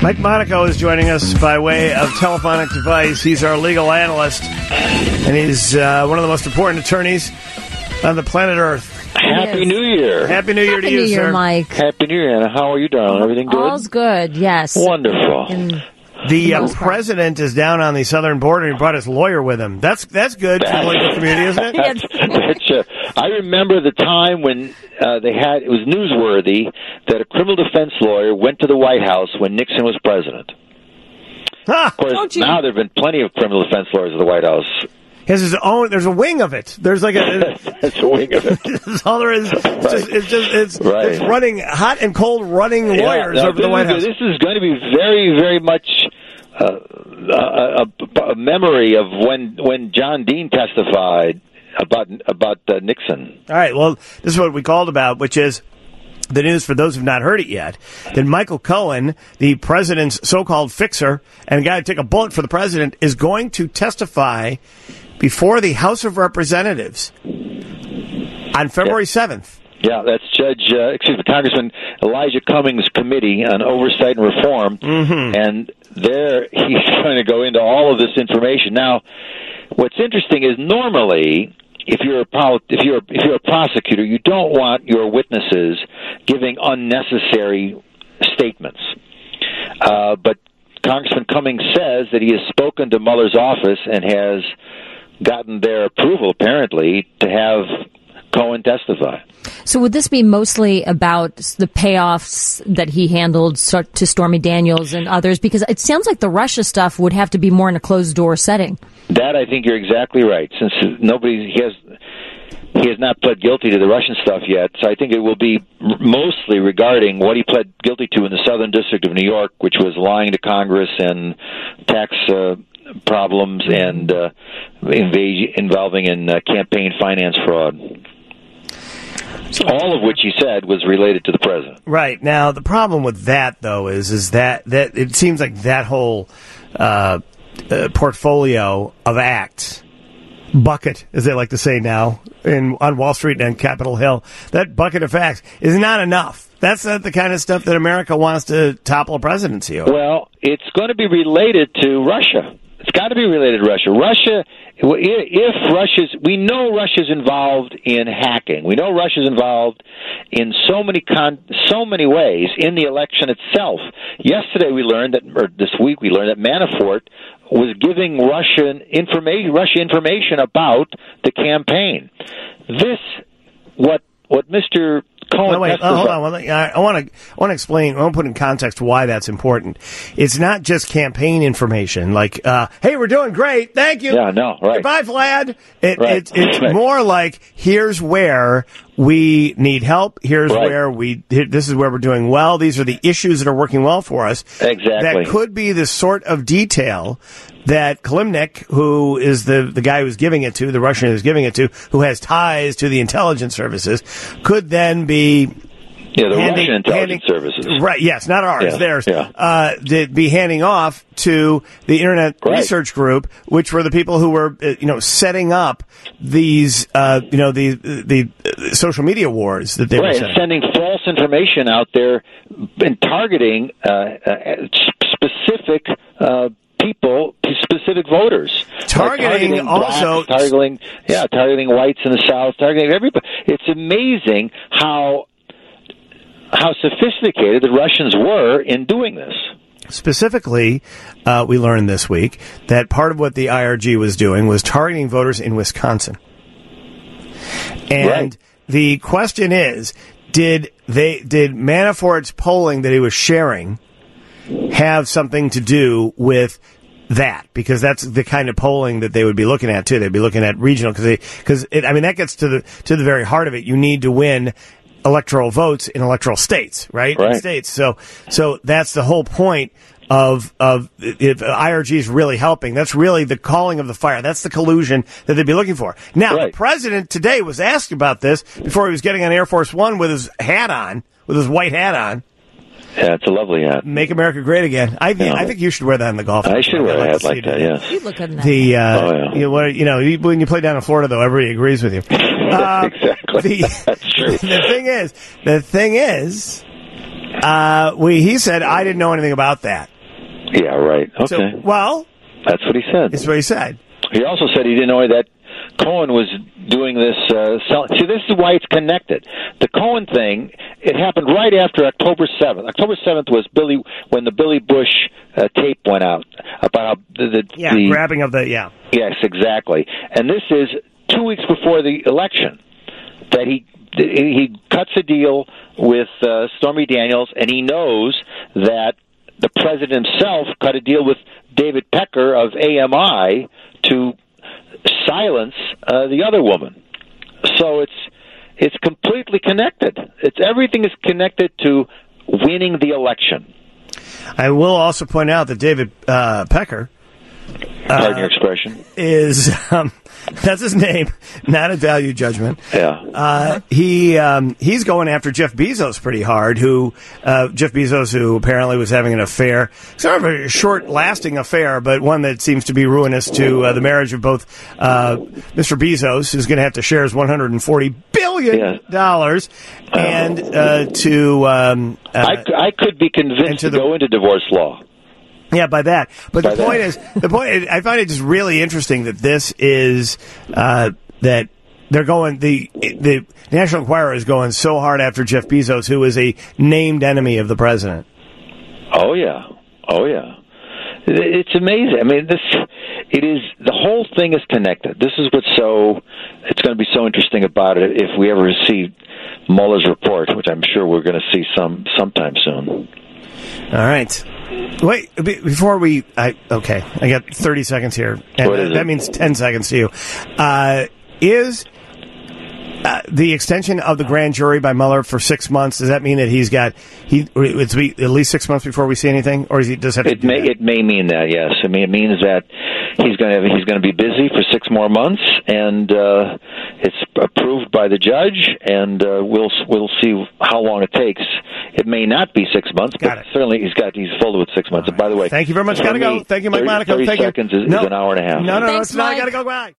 Mike Monaco is joining us by way of telephonic device. He's our legal analyst, and he's one of the most important attorneys on the planet Earth. Happy New Year. Happy New Year to you, Happy New Year, sir. Mike. Happy New Year, Anna. How are you, darling? Everything good? All's good, yes. Wonderful. The president is down on the southern border and brought his lawyer with him. That's good for the legal community, isn't it? I remember the time when it was newsworthy that a criminal defense lawyer went to the White House when Nixon was president. Of course, now there have been plenty of criminal defense lawyers at the White House. He has his own. There's a wing of it. There's like a. That's a wing of it. That's all there is. It's running hot and cold running lawyers over the White House. This is going to be very, very much a memory of when John Dean testified about Nixon. All right. Well, this is what we called about, which is the news for those who've not heard it yet, that Michael Cohen, the president's so-called fixer and a guy who took a bullet for the president, is going to testify before the House of Representatives on February 7th. Yeah, that's Congressman Elijah Cummings' Committee on Oversight and Reform, and there he's going to go into all of this information. Now, what's interesting is normally, if you're a prosecutor, you don't want your witnesses giving unnecessary statements. But Congressman Cummings says that he has spoken to Mueller's office and has gotten their approval, apparently, to have Cohen testify. So would this be mostly about the payoffs that he handled to Stormy Daniels and others? Because it sounds like the Russia stuff would have to be more in a closed-door setting. That, I think you're exactly right, since he has not pled guilty to the Russian stuff yet. So I think it will be mostly regarding what he pled guilty to in the Southern District of New York, which was lying to Congress and tax problems and involving in campaign finance fraud. All of which he said was related to the president. Right. Now, the problem with that, though, is that it seems like that whole portfolio of acts, bucket, as they like to say now, on Wall Street and Capitol Hill, that bucket of facts is not enough. That's not the kind of stuff that America wants to topple a presidency over. Well, it's going to be related to Russia. It's got to be related to Russia. We know Russia's involved in hacking. We know Russia's involved in so many ways in the election itself. Yesterday this week we learned that Manafort was giving Russia information about the campaign. What Mr. Cohen. Wait, hold on. I want to explain. I want to put in context why that's important. It's not just campaign information, like, "Hey, we're doing great, thank you." Yeah, no, right. Goodbye, Vlad. It's more like, here's where we need help. Here's where this is where we're doing well. These are the issues that are working well for us. Exactly. That could be the sort of detail that Kilimnik, who is the guy who's giving it to, the Russian who's giving it to, who has ties to the intelligence services, could then be... Yeah, the Russian intelligence services. Right, yes, not ours, theirs. Yeah. Be handing off to the Internet Research Group, which were the people who were, setting up these, the social media wars that they were setting. Sending false information out there and targeting specific people, specific voters. Targeting also... Blacks, targeting whites in the South, targeting everybody. It's amazing how sophisticated the Russians were in doing this. Specifically, we learned this week that part of what the IRG was doing was targeting voters in Wisconsin. And the question is, did Manafort's polling that he was sharing have something to do with that? Because that's the kind of polling that they would be looking at too. They'd be looking at regional because that gets to the very heart of it. You need to win electoral votes in electoral states, right? States. So that's the whole point of if IRG is really helping. That's really the calling of the fire. That's the collusion that they'd be looking for. Now, the president today was asked about this before he was getting on Air Force One with his hat on, with his white hat on. Yeah, it's a lovely hat. Make America great again. I think you should wear that in the golf. I should wear a hat like that. Yes. You look good in that. When you play down in Florida, though, everybody agrees with you. Exactly. That's true. The thing is, he said, I didn't know anything about that. Yeah, right. Okay. So, well, that's what he said. that's what he said. He also said he didn't know that Cohen was doing this. See, this is why it's connected. The Cohen thing, it happened right after October 7th. October 7th was when the Billy Bush tape went out about the grabbing of the Yes, exactly. And this is 2 weeks before the election that he cuts a deal with Stormy Daniels, and he knows that the president himself cut a deal with David Pecker of AMI to silence the other woman. So it's completely connected. Everything is connected to winning the election. I will also point out that David Pecker, pardon your expression, is that's his name, not a value judgment. Yeah. He's going after Jeff Bezos pretty hard. Jeff Bezos, who apparently was having an affair, sort of a short-lasting affair, but one that seems to be ruinous to the marriage of both Mr. Bezos, who's going to have to share his $140 billion, and I could be convinced to go into divorce law. Yeah, by that. But the point, I find it just really interesting that this is, that they're going, the National Enquirer is going so hard after Jeff Bezos, who is a named enemy of the president. Oh, yeah. It's amazing. I mean, the whole thing is connected. This is it's going to be so interesting about it if we ever see Mueller's report, which I'm sure we're going to see sometime soon. All right. Wait, before I got 30 seconds here, and that means 10 seconds to you. Is the extension of the grand jury by Mueller for 6 months, does that mean that it's at least 6 months before we see anything, or does he just have to It may mean that, yes. I mean, it means that he's going to be busy for 6 more months, and it's approved by the judge, and we'll see how long it takes. It may not be 6 months, but certainly he's full with 6 months. And by the way, thank you very much. Gotta go. Thank you, Mike Monaco. 30 seconds is an hour and a half. No, Thanks, it's not. I Mike. gotta go. Bye.